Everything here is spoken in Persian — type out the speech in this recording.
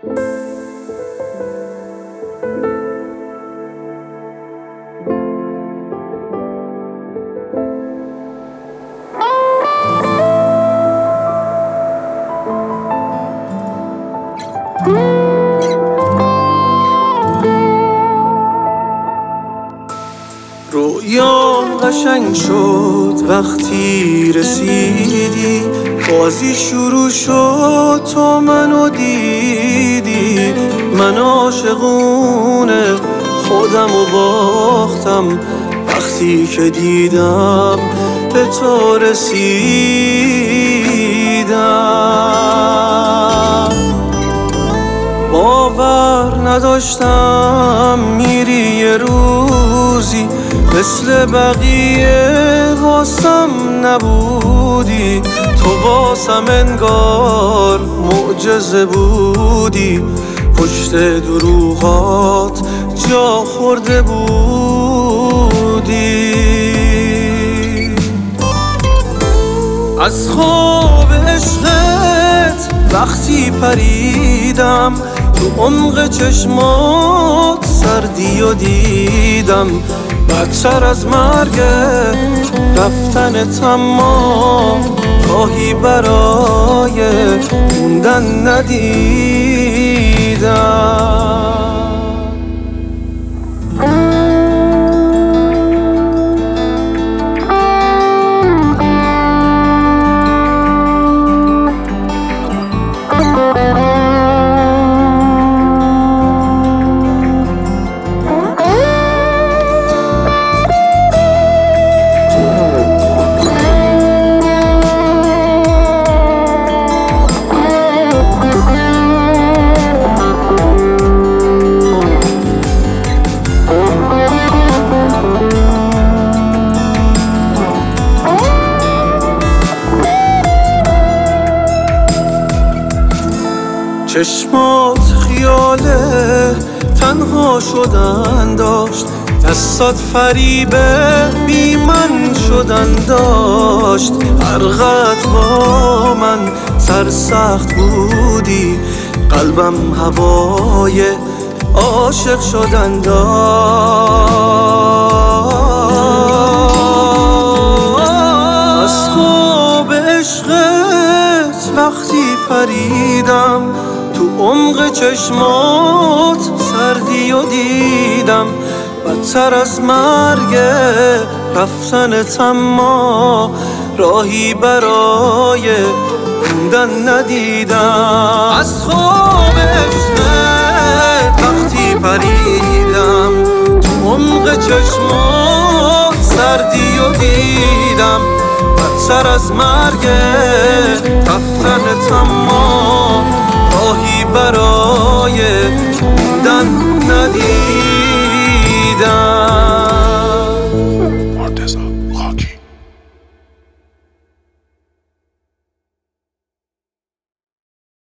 رویام قشنگ شد وقتی رسیدی، بازی شروع شد تو منو دیدی. من عاشقونه خودمو باختم وقتی که دیدم به تو رسیدم. باور نداشتم میری یه روزی مثل بقیه واسم نبودی. تو واسم انگار معجزه بودی، پشت دروغات جا خورده بودی. از خواب عشقت وقتی پریدم تو عمق چشمات سردی و دیدم. بدتر از مرگ رفتنت اما راهی برای موندن ندیدم. چشمات خیاله تنها شدن داشت، دستات فریبه بی من شدن داشت. حرقت با من سرسخت بودی، قلبم هوای عاشق شدن داشت. از خواب عشقت وقتی پریدم تو عمق چشمات سردی و دیدم. بدتر از مرگ رفتنت اما راهی برای موندن ندیدم. از خواب عشقت وقتی پریدم تو عمق چشمات سردی و دیدم. بدتر از مرگ رفتنت اما راهی برای موندن ندیدم.